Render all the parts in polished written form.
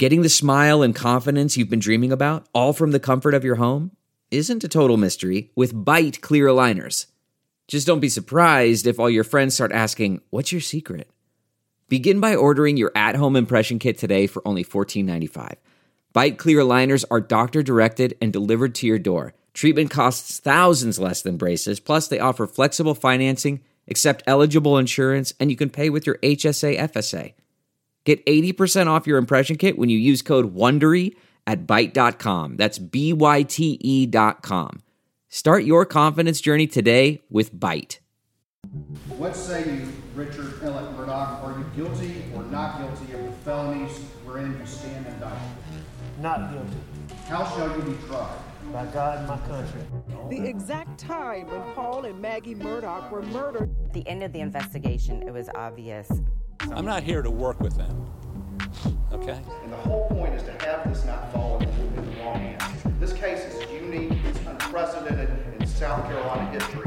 Getting the smile and confidence you've been dreaming about, all from the comfort of your home, isn't a total mystery with Byte clear aligners. Just don't be surprised if all your friends start asking, "What's your secret?" Begin by ordering your at-home impression kit today for only $14.95. Byte clear aligners are doctor-directed and delivered to your door. Treatment costs thousands less than braces, plus they offer flexible financing, accept eligible insurance, and you can pay with your HSA FSA. Get 80% off your impression kit when you use code WONDERY at Byte.com. That's BYTE.com. Start your confidence journey today with Byte. What say you, Richard Ellett Murdaugh? Are you guilty or not guilty of the felonies wherein you stand indicted? Not guilty. How shall you be tried? By God and my country. The exact time when Paul and Maggie Murdaugh were murdered. At the end of the investigation, it was obvious. I'm not here to work with them, okay? And the whole point is to have this not fall in the wrong hands. This case is unique, it's unprecedented in South Carolina history.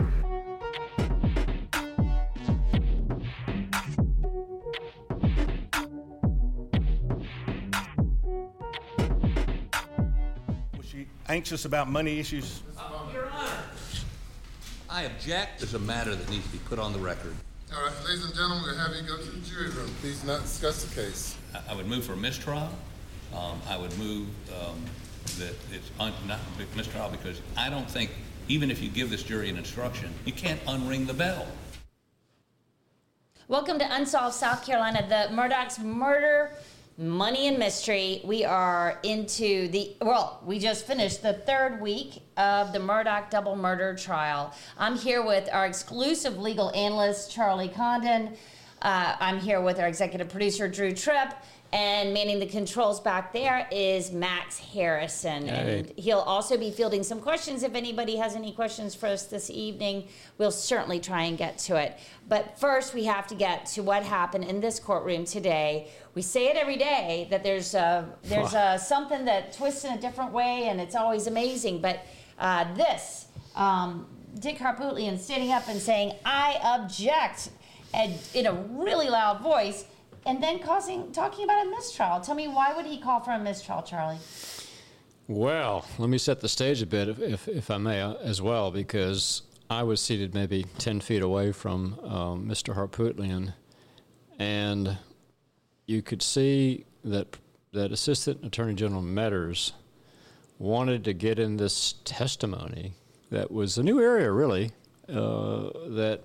Was she anxious about money issues? Your Honor, I object. There's a matter that needs to be put on the record. All right, ladies and gentlemen, we'll have you go to the jury room. Please not discuss the case. I would move for a mistrial. I would move that it's not a mistrial because I don't think, even if you give this jury an instruction, you can't unring the bell. Welcome to Unsolved South Carolina, the Murdaugh's murder, money, and mystery. We are into we just finished the third week of the Murdaugh double murder trial. I'm here with our exclusive legal analyst, Charlie Condon. I'm here with our executive producer, Drew Tripp. And manning the controls back there is Max Harrison. Hey. And he'll also be fielding some questions. If anybody has any questions for us this evening, we'll certainly try and get to it. But first, we have to get to what happened in this courtroom today. We say it every day that there's something that twists in a different way, and it's always amazing. But Dick Harpootlian standing up and saying, "I object," and in a really loud voice, and then talking about a mistrial. Tell me, why would he call for a mistrial, Charlie? Well, let me set the stage a bit, if I may, as well, because I was seated maybe 10 feet away from Mr. Harpootlian, and you could see that Assistant Attorney General Metters wanted to get in this testimony that was a new area, really, and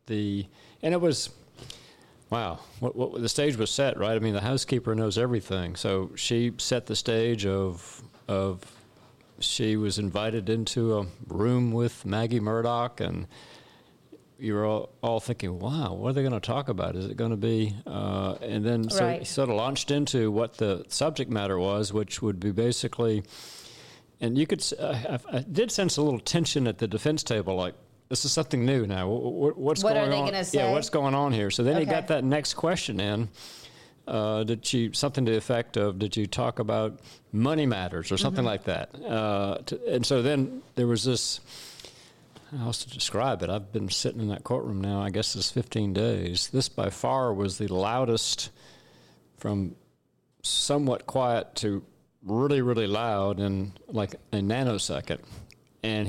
it was... Wow, what the stage was set, right? I mean, the housekeeper knows everything. So she set the stage of she was invited into a room with Maggie Murdaugh, and you were all thinking, wow, what are they going to talk about? Is it going to be... and then so right. he sort of launched into what the subject matter was, which would be basically... And you could... I did sense a little tension at the defense table, like, this is something new now. What's what going on? What are they going to say? Yeah, what's going on here? So then he Okay. got that next question in. Something to the effect of, did you talk about money matters or something like that? And so then there was this, how else to describe it? I've been sitting in that courtroom now, I guess it's 15 days. This by far was the loudest, from somewhat quiet to really, really loud in like a nanosecond. And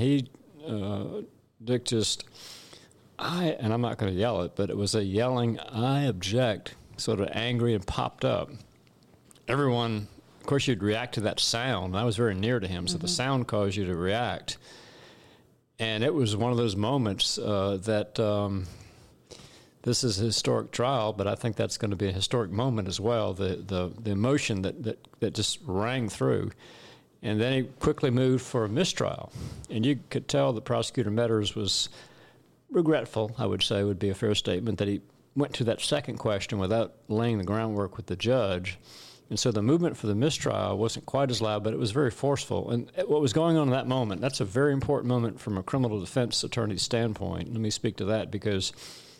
Dick just, and I'm not going to yell it, but it was a yelling, "I object," sort of angry, and popped up. Everyone, of course, you'd react to that sound. I was very near to him, so the sound caused you to react. And it was one of those moments that this is a historic trial, but I think that's going to be a historic moment as well, the emotion that just rang through. And then he quickly moved for a mistrial. And you could tell that Prosecutor Metters was regretful, I would say would be a fair statement, that he went to that second question without laying the groundwork with the judge. And so the movement for the mistrial wasn't quite as loud, but it was very forceful. And what was going on in that moment, that's a very important moment from a criminal defense attorney's standpoint. Let me speak to that, because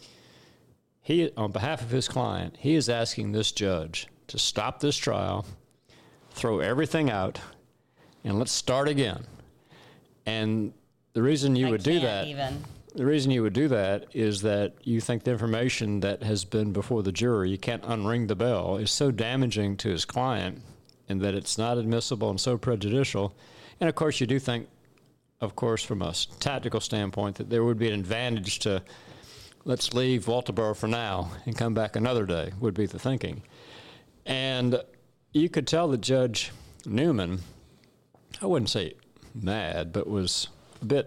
he, on behalf of his client, he is asking this judge to stop this trial, throw everything out, and let's start again. And the reason you would do that, the reason you would do that is that you think the information that has been before the jury, you can't unring the bell, is so damaging to his client and that it's not admissible and so prejudicial. And, of course, you do think, of course, from a tactical standpoint, that there would be an advantage to let's leave Walterboro for now and come back another day would be the thinking. And you could tell that Judge Newman, I wouldn't say mad, but was a bit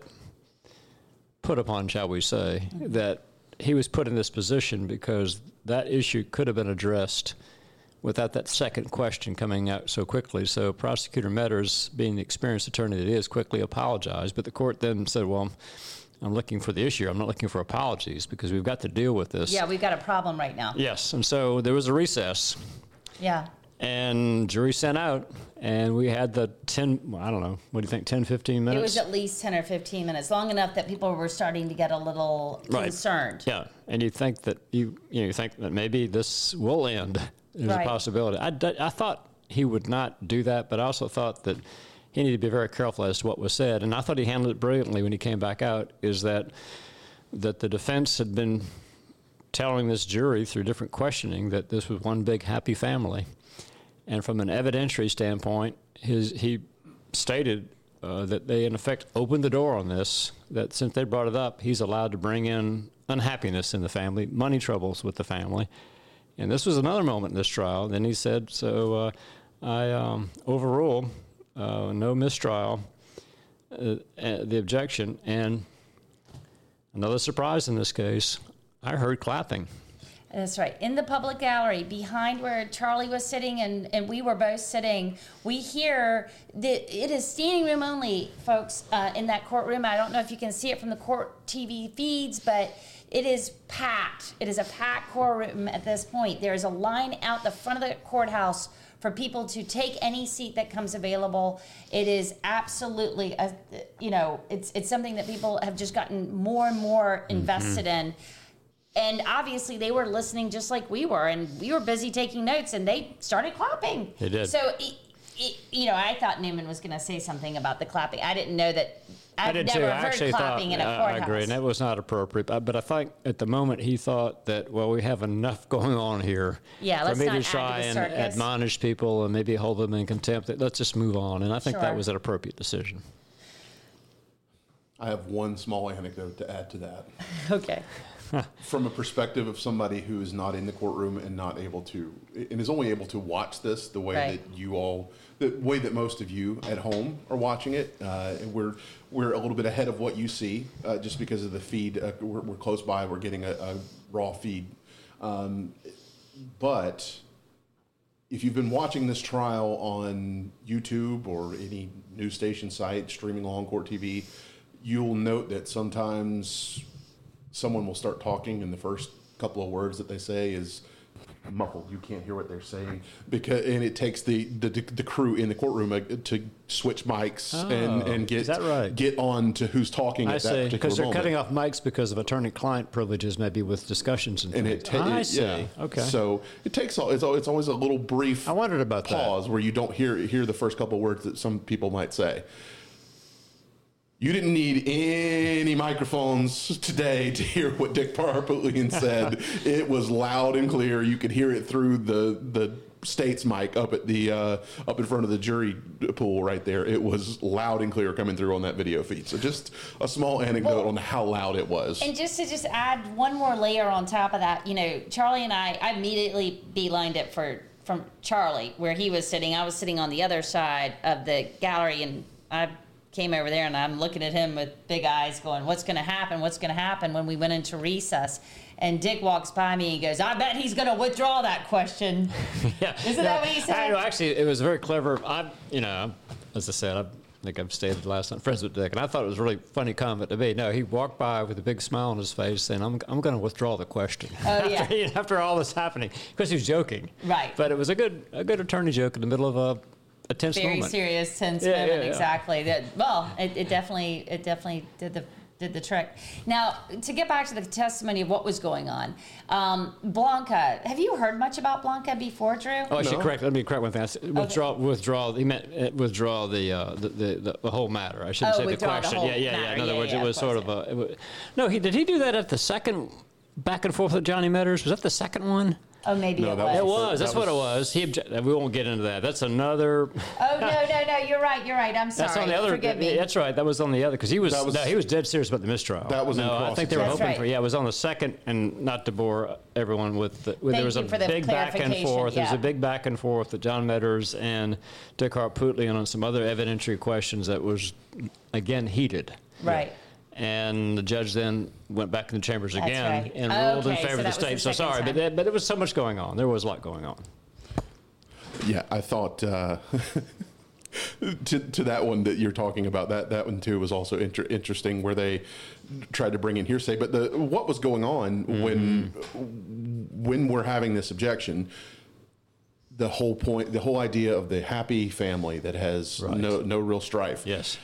put upon, shall we say, that he was put in this position because that issue could have been addressed without that second question coming out so quickly. So Prosecutor Metters, being the experienced attorney that he is, quickly apologized. But the court then said, well, I'm looking for the issue. I'm not looking for apologies because we've got to deal with this. Yeah, we've got a problem right now. Yes, and so there was a recess. Yeah. And jury sent out, and we had the 10, I don't know, what do you think, 10, 15 minutes? It was at least 10 or 15 minutes, long enough that people were starting to get a little concerned. Yeah, and you think that you think that maybe this will end. There's a possibility. I thought he would not do that, but I also thought that he needed to be very careful as to what was said, and I thought he handled it brilliantly when he came back out, is that the defense had been telling this jury through different questioning that this was one big happy family. And from an evidentiary standpoint, he stated that they, in effect, opened the door on this, that since they brought it up, he's allowed to bring in unhappiness in the family, money troubles with the family. And this was another moment in this trial. Then he said, so I overrule, no mistrial, the objection. And another surprise in this case, I heard clapping. That's right. In the public gallery, behind where Charlie was sitting and we were both sitting, we hear that it is standing room only, folks, in that courtroom. I don't know if you can see it from the court TV feeds, but it is packed. It is a packed courtroom at this point. There is a line out the front of the courthouse for people to take any seat that comes available. It is absolutely, it's something that people have just gotten more and more invested in. And obviously they were listening just like we were, and we were busy taking notes, and they started clapping. They did. So, I thought Newman was going to say something about the clapping. I didn't know that. I've never heard clapping in a courthouse. I agree, and that was not appropriate. But I think at the moment he thought that, well, we have enough going on here for me to try and admonish people and maybe hold them in contempt. Let's just move on. And I think that was an appropriate decision. I have one small anecdote to add to that. Okay. From a perspective of somebody who is not in the courtroom and not able to, and is only able to watch this the way that you all, the way that most of you at home are watching it, and we're a little bit ahead of what you see, just because of the feed. We're close by. We're getting a raw feed, but if you've been watching this trial on YouTube or any news station site streaming along Court TV, you'll note that sometimes someone will start talking, and the first couple of words that they say is muffled. You can't hear what they're saying, and it takes the crew in the courtroom to switch mics and get on to who's talking at that particular moment. Because they're cutting off mics because of attorney-client privileges, maybe with discussions and things. I see. Yeah. Okay. So it takes. It's always a little brief. I wondered about pause where you don't hear the first couple of words that some people might say. You didn't need any microphones today to hear what Dick Parpoulian said. It was loud and clear. You could hear it through the state's mic up at the up in front of the jury pool right there. It was loud and clear coming through on that video feed. So just a small anecdote on how loud it was. And just to add one more layer on top of that, Charlie and I immediately beelined it from Charlie where he was sitting. I was sitting on the other side of the gallery, and I came over there, and I'm looking at him with big eyes going, what's going to happen? What's going to happen when we went into recess? And Dick walks by me and goes, I bet he's going to withdraw that question. Yeah. Isn't that what he said? Actually, it was very clever. As I said, I think I've stated last night, friends with Dick, and I thought it was a really funny comment to me. No, he walked by with a big smile on his face saying, I'm going to withdraw the question. Oh, yeah. After all this happening, because he was joking. Right. But it was a good attorney joke in the middle of a tense moment. Very serious, tense moment, exactly. It definitely did the trick. Now, to get back to the testimony of what was going on, Blanca, have you heard much about Blanca before, Drew? Oh, actually, correct. Let me correct one thing. Withdraw. He meant withdraw the whole matter. I shouldn't say the question. In other words, it was sort of a. No, did he do that at the second back and forth with Johnny Metters? Was that the second one? Oh, maybe No, it that was. It was. That's what it was. We won't get into that. That's another. Oh, no. You're right. I'm sorry. That's on the other. Forgive me. That's right. That was on the other because he was dead serious about the mistrial. That was in I think they were That's hoping right. for. Yeah, it was on the second, and not to bore everyone with. There was a you for the big back and clarification, forth. There was yeah. a big back and forth with John Metters and Dick Harpootlian on some other evidentiary questions that was again heated. Right. And the judge then went back in the chambers That's again right. and ruled in Okay, favor so of the that was state. the So second sorry, time. but there was so much going on. There was a lot going on. Yeah, I thought to that one that you're talking about, that one too was also interesting, where they tried to bring in hearsay. But what was going on when we're having this objection? The whole idea of the happy family that has no real strife. Yes.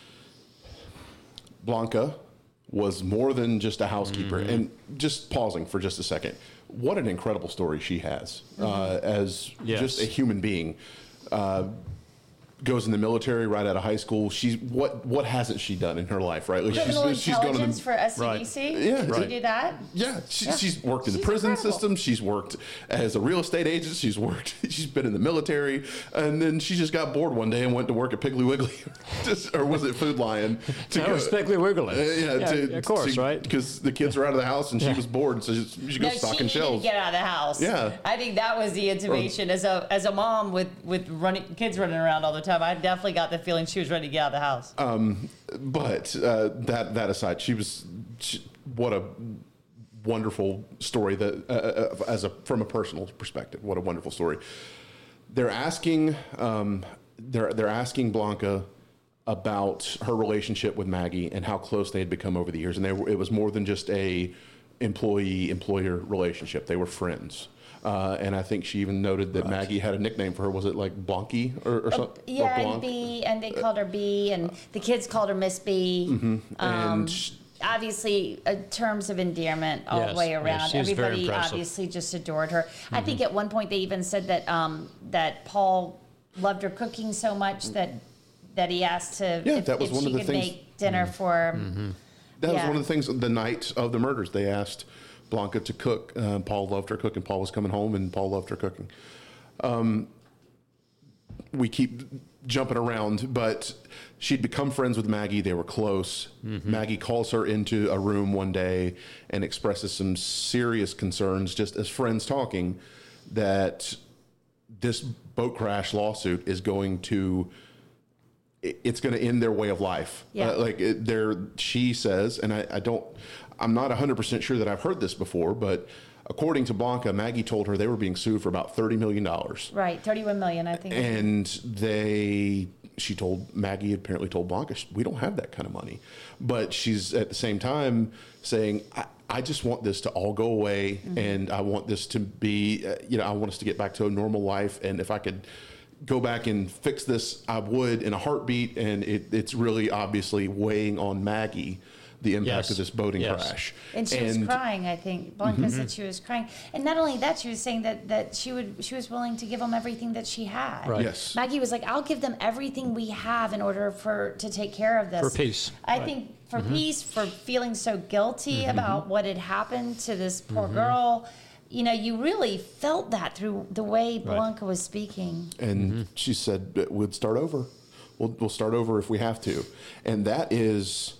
Blanca was more than just a housekeeper. And just pausing for just a second, what an incredible story she has as just a human being. Goes in the military right out of high school. What hasn't she done in her life, right? Like Criminal intelligence for SCDC? Right. Yeah, Did you do that? Yeah, she's worked in the prison system. She's worked as a real estate agent. She's been in the military, and then she just got bored one day and went to work at Piggly Wiggly, or was it Food Lion? That was Piggly Wiggly. Of course, right? Because the kids were out of the house and she was bored, so she goes stocking she shelves. needed to get out of the house. Yeah, I think that was the intimation as a mom with kids running around all the time. I definitely got the feeling she was ready to get out of the house. But that aside, what a wonderful story that from a personal perspective, what a wonderful story. They're asking they're asking Blanca about her relationship with Maggie and how close they had become over the years, and it was more than just a employee-employer relationship. They were friends. And I think she even noted that Maggie had a nickname for her. Was it like Blanky or something? Yeah, or and B, and they called her B, and the kids called her Miss B. Mm-hmm. Obviously, terms of endearment all the way around. Yes, she was very Everybody impressive. obviously just adored her. I think at one point they even said that that Paul loved her cooking so much that he asked to if one she of the could things. make dinner for him. That was one of the things. The night of the murders, they asked Blanca to cook. Paul loved her cooking. Paul was coming home, and Paul loved her cooking. We keep jumping around, but she'd become friends with Maggie. They were close. Maggie calls her into a room one day and expresses some serious concerns, just as friends talking, that this boat crash lawsuit is going to end their way of life. Yeah. She says, and I'm not 100% sure that I've heard this before, but according to Blanca, Maggie told her they were being sued for about $30 million. Right, $31 million, I think. And Maggie apparently told Blanca, we don't have that kind of money. But she's at the same time saying, I just want this to all go away, and I want this to be, I want us to get back to a normal life. And if I could go back and fix this, I would in a heartbeat. And it's really obviously weighing on Maggie, the impact of this boating crash. And she was crying, I think. Blanca said she was crying. And not only that, she was saying that she was willing to give them everything that she had. Right. Yes. Maggie was like, I'll give them everything we have in order to take care of this. For peace. I think for peace, for feeling so guilty about what had happened to this poor girl. You really felt that through the way Blanca was speaking. And she said, we'll start over. We'll start over if we have to. And that is...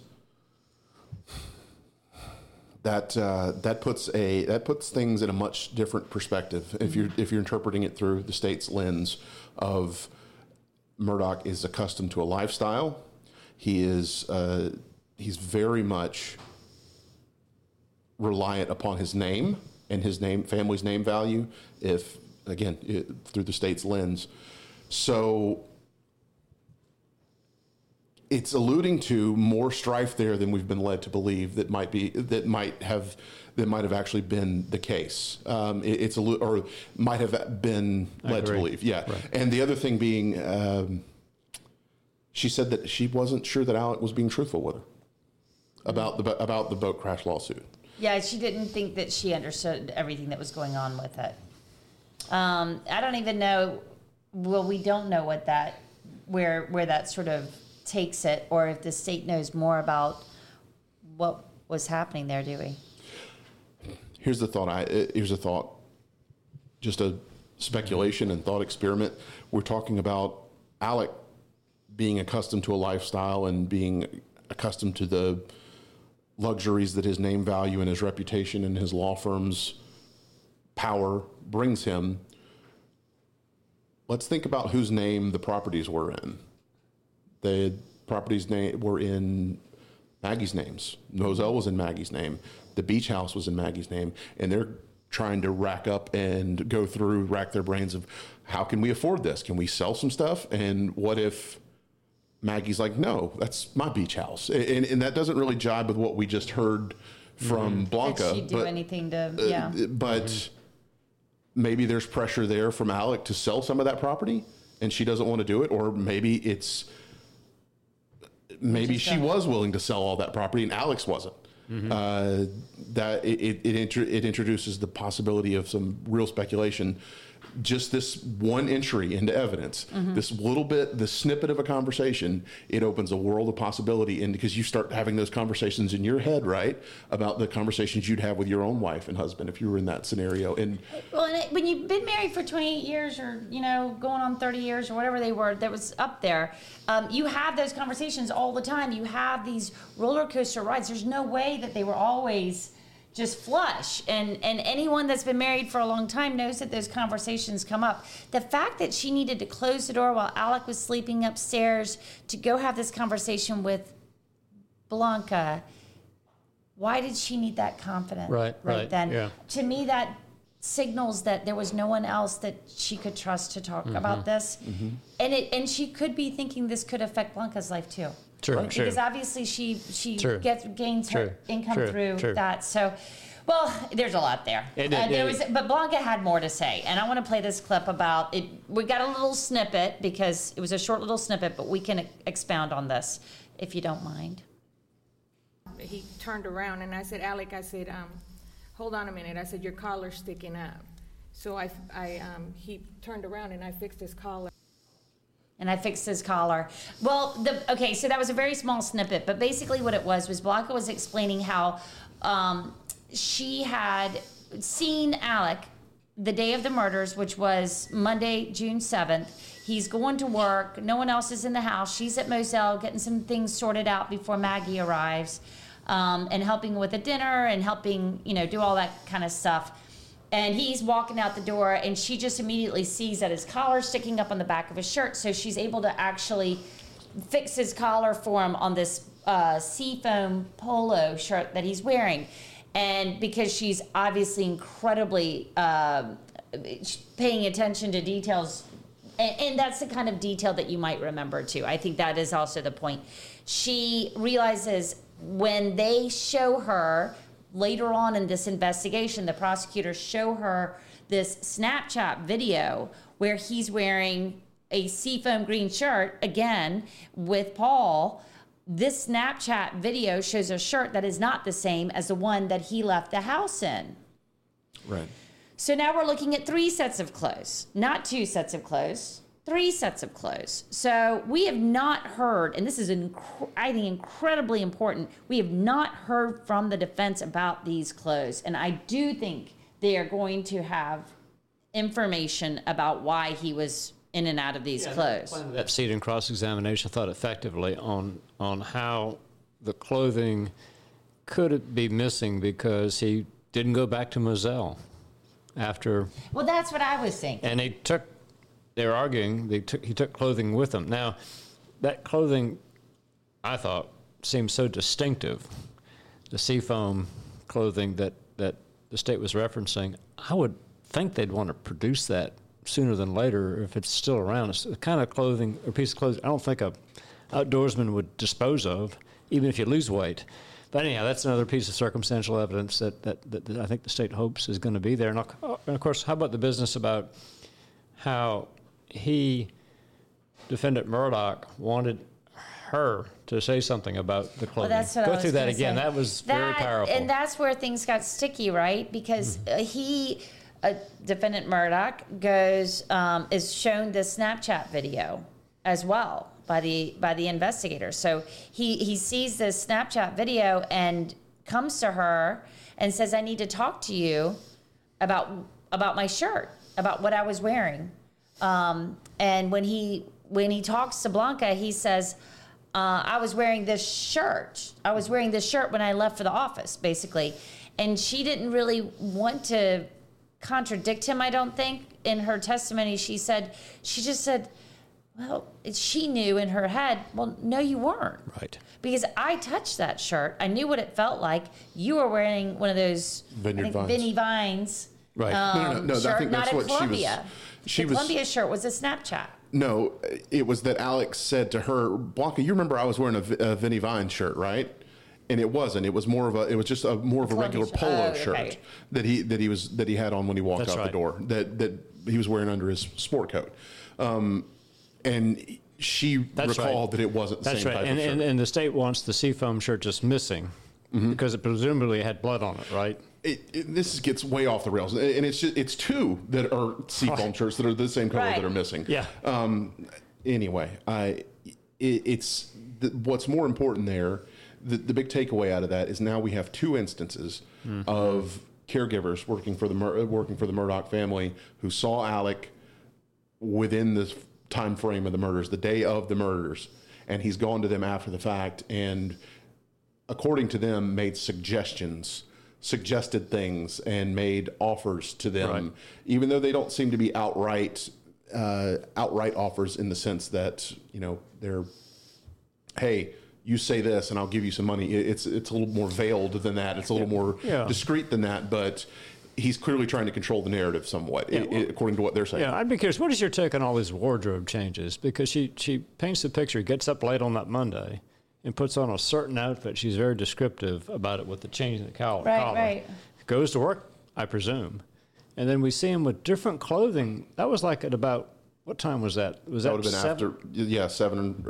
That puts things in a much different perspective if you're interpreting it through the state's lens of Murdaugh is accustomed to a lifestyle. He's very much reliant upon his name and his family's name value. Through the state's lens, so. It's alluding to more strife there than we've been led to believe that might have actually been the case. Or might have been led to believe. Yeah. Right. And the other thing being, she said that she wasn't sure that Alec was being truthful with her about the boat crash lawsuit. Yeah, she didn't think that she understood everything that was going on with it. I don't even know. Well, we don't know where that sort of takes it, or if the state knows more about what was happening there, do we? Here's a thought. just a speculation and thought experiment. We're talking about Alec being accustomed to a lifestyle and being accustomed to the luxuries that his name value and his reputation and his law firm's power brings him. Let's think about whose name the properties were in. The properties were in Maggie's names. Moselle was in Maggie's name. The beach house was in Maggie's name. And they're trying to rack their brains of how can we afford this? Can we sell some stuff? And what if Maggie's like, no, that's my beach house. And that doesn't really jibe with what we just heard from Blanca. Did she do anything to, But maybe there's pressure there from Alec to sell some of that property and she doesn't want to do it. Or maybe she was willing to sell all that property and Alex wasn't. That it introduces the possibility of some real speculation. Just this one entry into evidence, this little bit, the snippet of a conversation, it opens a world of possibility. And because you start having those conversations in your head, right, about the conversations you'd have with your own wife and husband if you were in that scenario. And when you've been married for 28 years or, going on 30 years or whatever they were, that was up there, you have those conversations all the time. You have these roller coaster rides. There's no way that they were always just flush. And anyone that's been married for a long time knows that those conversations come up. The fact that she needed to close the door while Alec was sleeping upstairs to go have this conversation with Blanca, why did she need that confidence right then? Yeah. To me, that signals that there was no one else that she could trust to talk about this. And she could be thinking this could affect Blanca's life too. True, because obviously she gains her income through that. So, well, there's a lot there. But Blanca had more to say, and I want to play this clip about it. We got a little snippet because it was a short little snippet, but we can expound on this if you don't mind. He turned around and I said, Alec, hold on a minute. I said, your collar's sticking up. So he turned around and I fixed his collar. Well, so that was a very small snippet, but basically what it was Blanca was explaining how she had seen Alec the day of the murders, which was Monday, June 7th. He's going to work. No one else is in the house. She's at Moselle getting some things sorted out before Maggie arrives, and helping with the dinner and helping, do all that kind of stuff. And he's walking out the door, and she just immediately sees that his collar's sticking up on the back of his shirt, so she's able to actually fix his collar for him on this seafoam polo shirt that he's wearing. And because she's obviously incredibly paying attention to details, and that's the kind of detail that you might remember too. I think that is also the point. She realizes when they show her later on in this investigation, the prosecutors show her this Snapchat video where he's wearing a seafoam green shirt, again, with Paul. This Snapchat video shows a shirt that is not the same as the one that he left the house in. Right. So now we're looking at 3 sets of clothes, not 2 sets of clothes. 3 sets of clothes. So we have not heard, and this is, I think, incredibly important, we have not heard from the defense about these clothes. And I do think they are going to have information about why he was in and out of these clothes. That seat in cross-examination, I thought effectively on how the clothing could be missing because he didn't go back to Moselle after. Well, that's what I was thinking. And they were arguing, he took clothing with him. Now, that clothing, I thought, seemed so distinctive, the seafoam clothing that the state was referencing. I would think they'd want to produce that sooner than later if it's still around. It's the kind of clothing or piece of clothing I don't think a outdoorsman would dispose of, even if you lose weight. But anyhow, that's another piece of circumstantial evidence that I think the state hopes is going to be there. And of course, how about the business about how defendant Murdaugh wanted her to say something about the clothing. Well, that's what Go I was through that gonna again. say. That was very powerful. And that's where things got sticky, right? Because defendant Murdaugh is shown this Snapchat video as well by the investigator. So he sees this Snapchat video and comes to her and says, "I need to talk to you about my shirt." about what I was wearing. And when he talks to Blanca, he says, I was wearing this shirt. I was wearing this shirt when I left for the office, basically. And she didn't really want to contradict him, I don't think. In her testimony, she just said, well, she knew in her head, well, no, you weren't. Right. Because I touched that shirt. I knew what it felt like. You were wearing one of those Vinnie Vines. Right. No. Shirt, I think that's what Columbia. She was. Columbia shirt was a Snapchat. No, it was that Alex said to her, Blanca, you remember I was wearing a Vinnie Vine shirt, right? And it wasn't. It was more of a. It was just more of a regular polo shirt that he had on when he walked out the door. That he was wearing under his sport coat. And she recalled that it wasn't the same type of shirt. And the state wants the seafoam shirt just missing because it presumably had blood on it, right? This gets way off the rails, and it's two that are seafoam shirts that are the same color that are missing. Yeah. Anyway, what's more important there. The big takeaway out of that is now we have two instances of caregivers working for the Murdaugh family who saw Alec within this time frame of the murders, the day of the murders, and he's gone to them after the fact and, according to them, made suggested things and made offers to them, even though they don't seem to be outright offers in the sense that, they're, hey, you say this and I'll give you some money. It's a little more veiled than that. It's a little more discreet than that, but he's clearly trying to control the narrative somewhat, according to what they're saying. Yeah, I'd be curious, what is your take on all these wardrobe changes? Because she paints the picture, gets up late on that Monday, and puts on a certain outfit. She's very descriptive about it with the change in the collar. Right. Goes to work, I presume. And then we see him with different clothing. That was like at about, what time was that? Was that would have been 7? after, 7.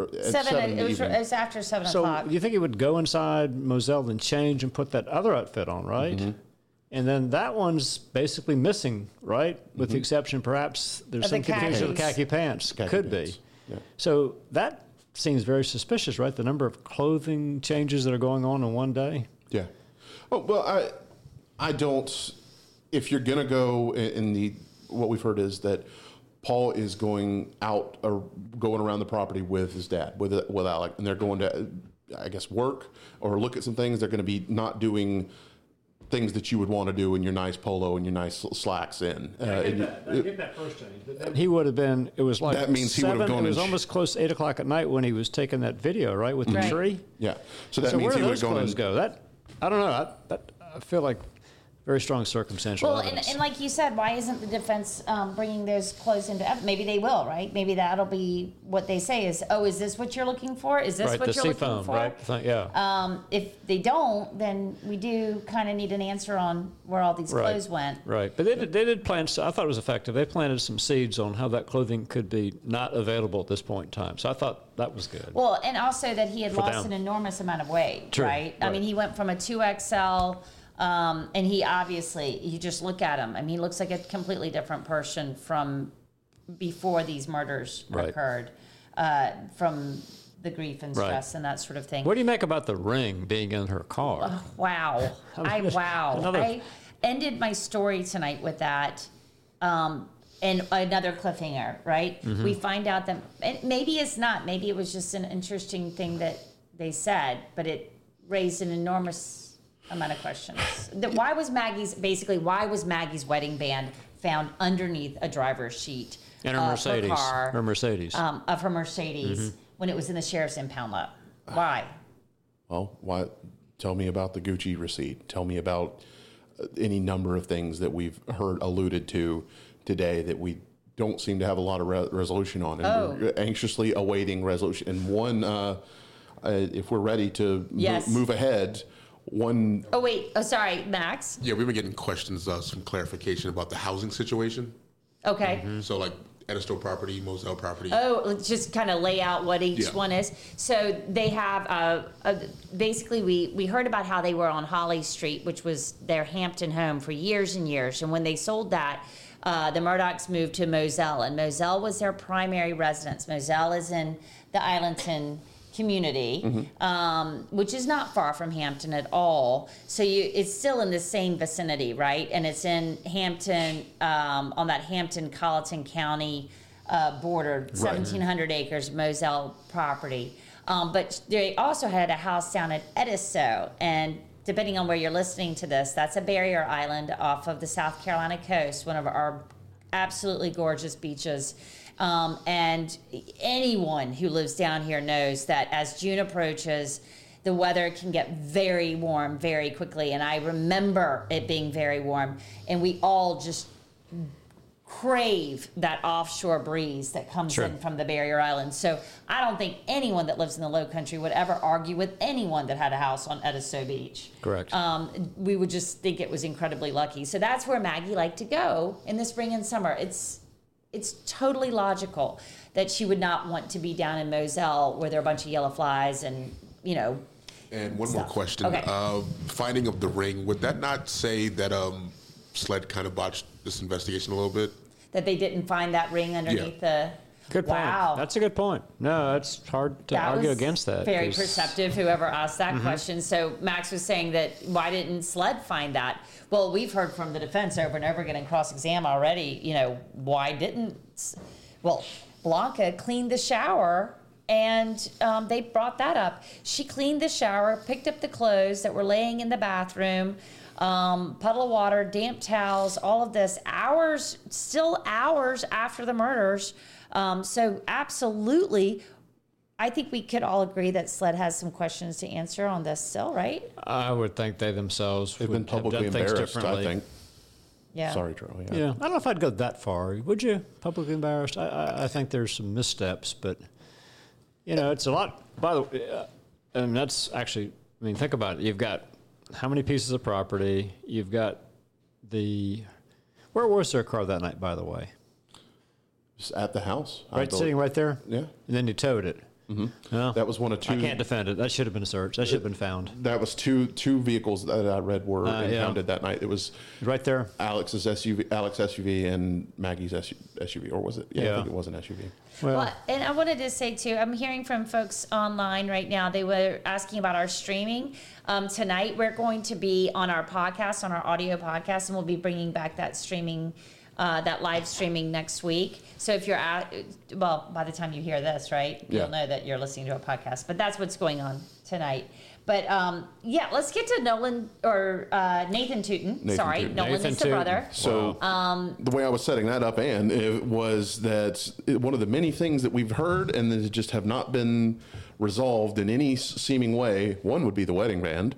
It was after 7 o'clock. So you think he would go inside Moselle and change and put that other outfit on, right? Mm-hmm. And then that one's basically missing, right? With the exception, perhaps, there's some confusion with khaki pants. Could be. Yeah. So that seems very suspicious, right? The number of clothing changes that are going on in one day. Yeah. Well, I don't. If you're going to go what we've heard is that Paul is going out or going around the property with his dad, with Alec, and they're going to, I guess, work or look at some things. They're going to be not doing things that you would want to do in your nice polo and your nice slacks in. I get that first change. He would have been, it was like that means 7, he would have gone. It was almost close to 8 o'clock at night when he was taking that video, right, with the tree? Yeah. So that means he would have gone. Where do those clothes go? I don't know. I feel like very strong circumstantial evidence. And like you said, why isn't the defense bringing those clothes into evidence? Maybe they will, right? Maybe that'll be what they say is, is this what you're looking for? Is this what you're looking for? Right, yeah. If they don't, then we do kind of need an answer on where all these clothes went. Right, but they did plant, I thought it was effective. They planted some seeds on how that clothing could be not available at this point in time. So I thought that was good. Well, and also that he had lost an enormous amount of weight, right? I mean, he went from a 2XL... and he obviously, you just look at him. I mean, he looks like a completely different person from before these murders occurred, from the grief and stress and that sort of thing. What do you make about the ring being in her car? Wow. I ended my story tonight with that. And another cliffhanger, right? Mm-hmm. We find out that maybe it's not. Maybe it was just an interesting thing that they said, but it raised an enormous amount of questions. Why was Maggie's wedding band found underneath a driver's seat in her Mercedes? Her Mercedes. Of her Mercedes when it was in the sheriff's impound lot. Why? Well, why? Tell me about the Gucci receipt. Tell me about any number of things that we've heard alluded to today that we don't seem to have a lot of resolution on, and we're anxiously awaiting resolution. And one, if we're ready to move ahead. Sorry, Max. Yeah, we've been getting questions, some clarification about the housing situation. Okay. Mm-hmm. So like Edisto property, Moselle property. Just kind of lay out what each one is. So they have, basically we heard about how they were on Holly Street, which was their Hampton home for years and years. And when they sold that, the Murdaughs moved to Moselle, and Moselle was their primary residence. Moselle is in the Islandton community, Mm-hmm. which is not far from Hampton at all. So it's still in the same vicinity, right? And it's in Hampton, on that Hampton-Colleton County border, 1,700 acres Moselle property. But they also had a house down at Edisto, and depending on where you're listening to this, that's a barrier island off of the South Carolina coast, one of our absolutely gorgeous beaches. And anyone who lives down here knows that as June approaches, the weather can get very warm very quickly. And I remember it being very warm. And we all just crave that offshore breeze that comes in from the barrier islands. So I don't think anyone that lives in the Low Country would ever argue with anyone that had a house on Edisto Beach. Correct. We would just think it was incredibly lucky. So that's where Maggie liked to go in the spring and summer. It's totally logical that she would not want to be down in Moselle where there are a bunch of yellow flies and, And one more question. Okay. Finding of the ring, would that not say that SLED kind of botched this investigation a little bit? That they didn't find that ring underneath the... Good point. Wow. That's a good point. No, it's hard to argue was against that. Very 'cause- perceptive, whoever asked that question. So Max was saying that why didn't SLED find that? Well, we've heard from the defense over and over again in cross-exam already, why didn't... Well, Blanca cleaned the shower and they brought that up. She cleaned the shower, picked up the clothes that were laying in the bathroom, puddle of water, damp towels, all of this, still hours after the murders. So absolutely, I think we could all agree that SLED has some questions to answer on this still, right? I would think they themselves They've would been publicly have done things embarrassed, differently. I think. Yeah. Sorry, Charlie. Yeah, I don't know if I'd go that far. Would you? Publicly embarrassed? I think there's some missteps, but it's a lot. By the way, and that's actually. I mean, think about it. You've got how many pieces of property? You've got where was their car that night? By the way, Just at the house. sitting right there. Yeah. And then you towed it. Mm-hmm. Well, that was one of two. I can't defend it. That should have been searched. That should have been found. That was two vehicles that I read were impounded yeah. that night. It was right there. Alex's SUV and Maggie's SUV, or was it? Yeah, I think it was an SUV. Well, and I wanted to say too, I'm hearing from folks online right now. They were asking about our streaming. Tonight we're going to be on our podcast, on our audio podcast, and we'll be bringing back that streaming. That live streaming next week. So if you're by the time you hear this, right, you'll know that you're listening to a podcast. But that's what's going on tonight. But let's get to Nolan or Nathan Tootin. Nolan is the brother. So the way I was setting that up, Ann, it was that one of the many things that we've heard and that just have not been resolved in any seeming way. One would be the wedding band,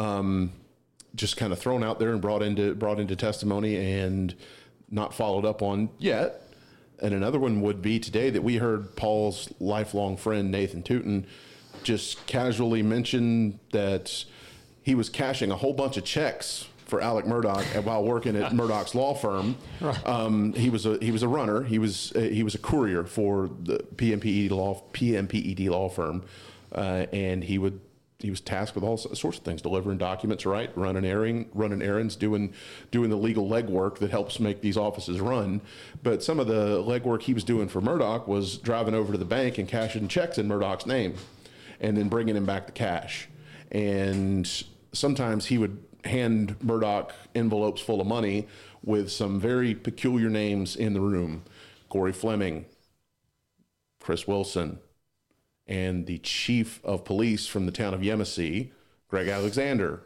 just kind of thrown out there and brought into testimony and not followed up on yet. And another one would be today that we heard Paul's lifelong friend, Nathan Tootin, just casually mention that he was cashing a whole bunch of checks for Alec Murdaugh while working at Murdaugh's law firm. He was a runner. He was a courier for the PMPED law firm. And he was tasked with all sorts of things, delivering documents, right, running errands, doing the legal legwork that helps make these offices run. But some of the legwork he was doing for Murdaugh was driving over to the bank and cashing checks in Murdaugh's name and then bringing him back the cash. And sometimes he would hand Murdaugh envelopes full of money with some very peculiar names in the room. Corey Fleming, Chris Wilson, and the chief of police from the town of Yemassee, Greg Alexander.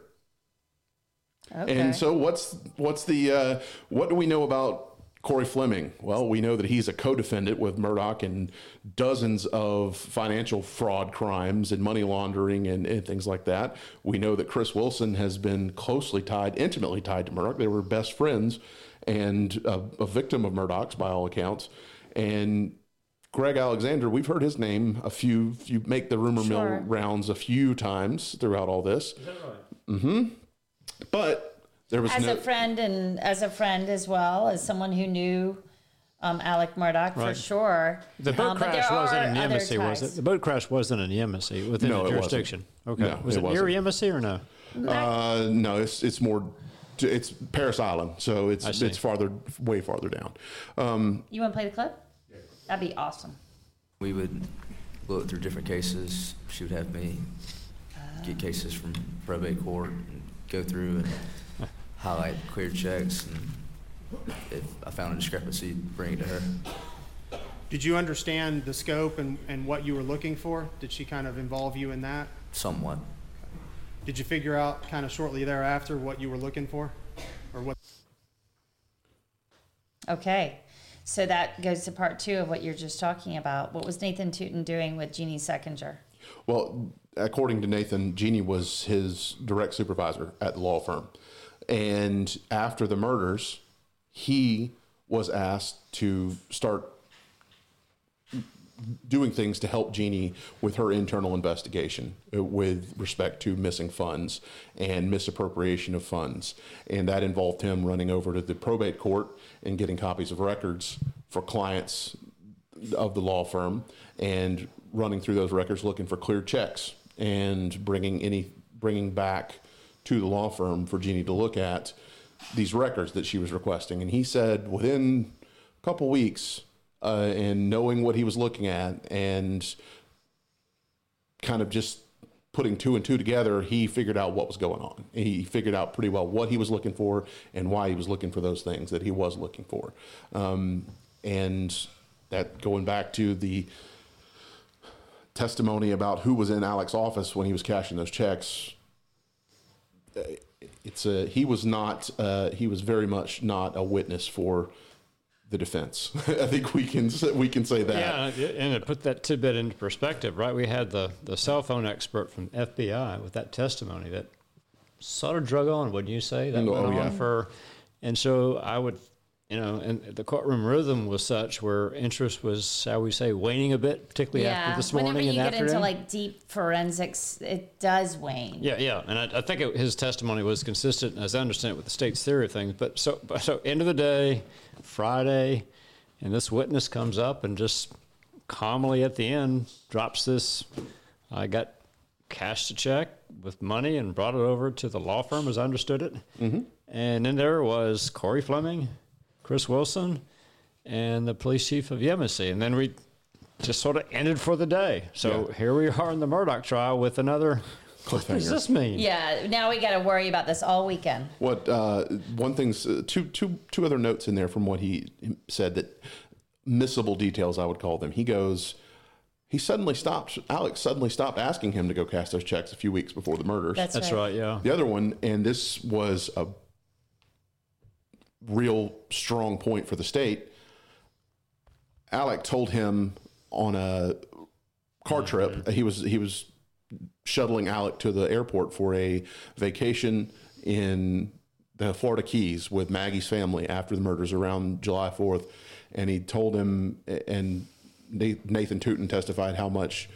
Okay. And so what do we know about Corey Fleming? Well, we know that he's a co-defendant with Murdaugh in dozens of financial fraud crimes and money laundering and things like that. We know that Chris Wilson has been intimately tied to Murdaugh. They were best friends and a victim of Murdaugh's by all accounts. And Greg Alexander, we've heard his name if you make the rumor mill rounds a few times throughout all this. Is that right? Mm-hmm. But there was a friend as well as someone who knew Alec Murdaugh for sure. The boat crash wasn't in Yemassee, was it? The boat crash wasn't in Yemassee within the jurisdiction. Okay, No, was it near Yemassee or no? No, it's more. It's Paris Island, so it's way farther down. You want to play the clip? That'd be awesome. We would look through different cases. She would have me get cases from probate court and go through and highlight cleared checks, and if I found a discrepancy, bring it to her. Did you understand the scope and what you were looking for? Did she kind of involve you in that? Somewhat. Did you figure out kind of shortly thereafter what you were looking for? Or what? Okay. So that goes to part 2 of what you're just talking about. What was Nathan Tootin doing with Jeannie Seckinger? Well, according to Nathan, Jeannie was his direct supervisor at the law firm. And after the murders, he was asked to start doing things to help Jeannie with her internal investigation with respect to missing funds and misappropriation of funds. And that involved him running over to the probate court and getting copies of records for clients of the law firm and running through those records looking for cleared checks and bringing back to the law firm for Jeannie to look at these records that she was requesting. And he said within a couple weeks, and knowing what he was looking at and kind of just putting 2 and 2 together, he figured out what was going on. He figured out pretty well what he was looking for and why he was looking for those things that he was looking for. And that, going back to the testimony about who was in Alec's office when he was cashing those checks, he was very much not a witness for the defense. I think we can say that. Yeah, and to put that tidbit into perspective, right? We had the cell phone expert from FBI with that testimony that sort of drug on, wouldn't you say? That went on for, and so I would, and the courtroom rhythm was such where interest was, shall we say, waning a bit, particularly after this morning and afternoon. Whenever you get into like deep forensics, it does wane. Yeah, and I think his testimony was consistent, as I understand it, with the state's theory of things. But so end of the day, Friday, and this witness comes up and just calmly at the end drops this, I got cashed a check with money and brought it over to the law firm, as I understood it. Mm-hmm. And then there was Corey Fleming, Chris Wilson, and the police chief of Yemassee. And then we just sort of ended for the day. So here we are in the Murdaugh trial with another. What does this mean? Yeah, now we got to worry about this all weekend. What one thing's two other notes in there from what he said, that missable details, I would call them. He goes, Alex suddenly stopped asking him to go cash those checks a few weeks before the murders. That's right, yeah. The other one, and this was a real strong point for the state, Alec told him on a car trip, he was shuttling Alec to the airport for a vacation in the Florida Keys with Maggie's family after the murders around July 4th. And he told him, and Nathan Tootin testified how much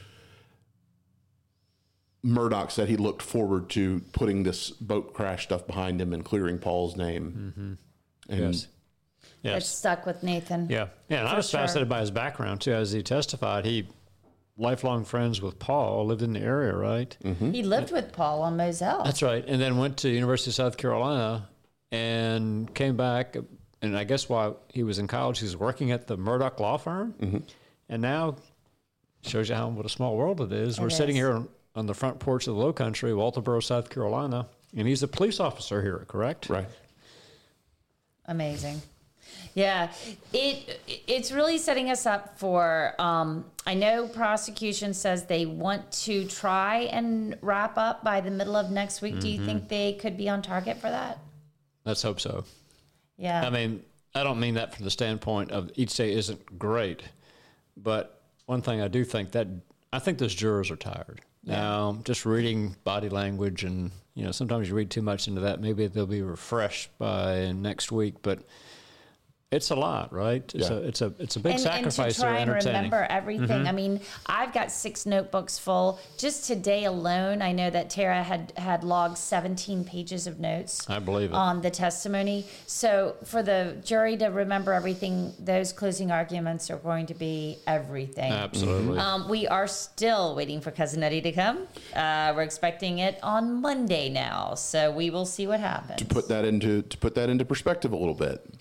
Murdaugh said he looked forward to putting this boat crash stuff behind him and clearing Paul's name. Mm-hmm. And yes. It stuck with Nathan. Yeah, and I was fascinated by his background, too. As he testified, he, lifelong friends with Paul, lived in the area, right? Mm-hmm. He lived with Paul on Moselle. That's right, and then went to University of South Carolina and came back, and I guess while he was in college, he was working at the Murdaugh law firm, mm-hmm. and now shows you what a small world it is. We're sitting here on the front porch of the Low Country, Walterboro, South Carolina, and he's a police officer here, correct? Right. Amazing. Yeah, it's really setting us up for, I know prosecution says they want to try and wrap up by the middle of next week. Mm-hmm. Do you think they could be on target for that? Let's hope so. Yeah. I mean, I don't mean that from the standpoint of each day isn't great, but one thing I do think I think those jurors are tired. Yeah. Now, just reading body language and, sometimes you read too much into that. Maybe they'll be refreshed by next week, but it's a lot, right? It's a big sacrifice. And to try and remember everything. Mm-hmm. I mean, I've got 6 notebooks full. Just today alone, I know that Tara had logged 17 pages of notes. I believe it. On the testimony. So for the jury to remember everything, those closing arguments are going to be everything. Absolutely. We are still waiting for Cousin Eddie to come. We're expecting it on Monday now, so we will see what happens. To put that into perspective a little bit,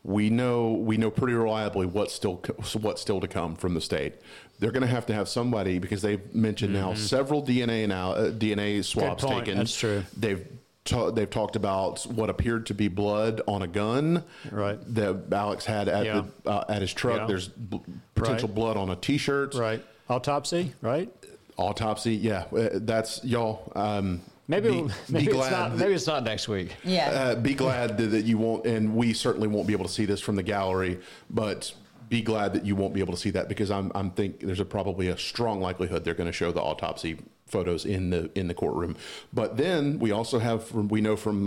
we know pretty reliably what's still to come from the state. They're going to have somebody, because they've mentioned now several DNA swabs taken. That's true. They've talked about what appeared to be blood on a gun that Alex had at his truck. Yeah. There's potential blood on a T-shirt. Right. Autopsy, right? Autopsy, yeah. That's y'all. Maybe glad it's not next week. Yeah. Be glad that you won't, and we certainly won't be able to see this from the gallery, but be glad that you won't be able to see that, because I'm think there's probably a strong likelihood they're going to show the autopsy photos in the courtroom. But then we also have we know from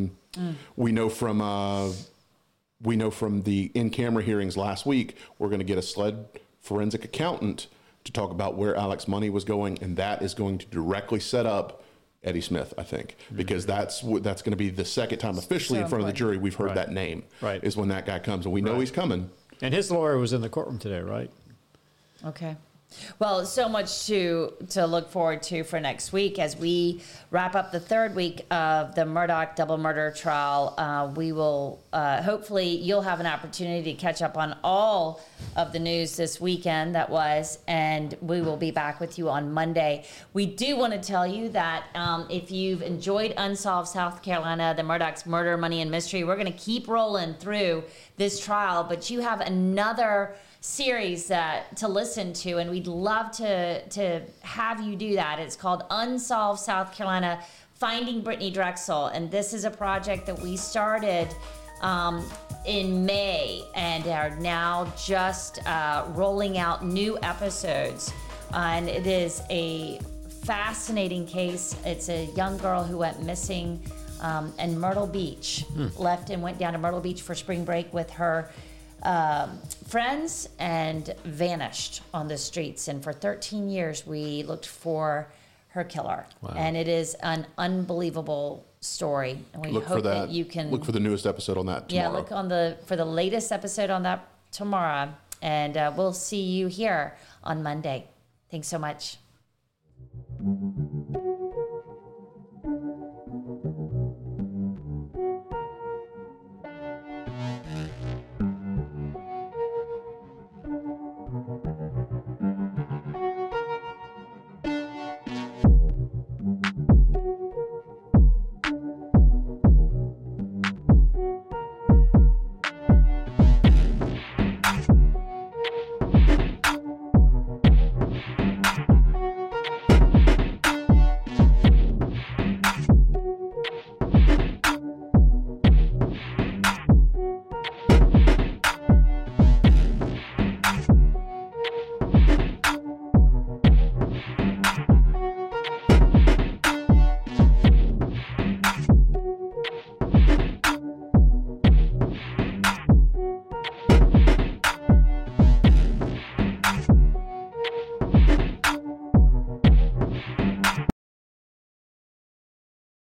the in-camera hearings last week, we're going to get a SLED forensic accountant to talk about where Alex's money was going, and that is going to directly set up Eddie Smith, I think, because that's going to be the second time officially in front of the jury we've heard that name. Right. Is when that guy comes, and we know he's coming. And his lawyer was in the courtroom today, right? Okay. Well, so much to look forward to for next week as we wrap up the third week of the Murdaugh double murder trial. We will hopefully you'll have an opportunity to catch up on all of the news this weekend that was, and we will be back with you on Monday. We do want to tell you that if you've enjoyed Unsolved South Carolina, the Murdaugh's Murder, Money, and Mystery, we're going to keep rolling through this trial, but you have another series to listen to, and we'd love to have you do that. It's called Unsolved South Carolina, Finding Brittany Drexel, and this is a project that we started in May and are now just rolling out new episodes. And it is a fascinating case. It's a young girl who went missing in Myrtle Beach, left and went down to Myrtle Beach for spring break with her friends and vanished on the streets. And for 13 years, we looked for her killer. Wow. And it is an unbelievable story. And we hope that you can look for the newest episode on that tomorrow. Yeah, look for the latest episode on that tomorrow. And we'll see you here on Monday. Thanks so much.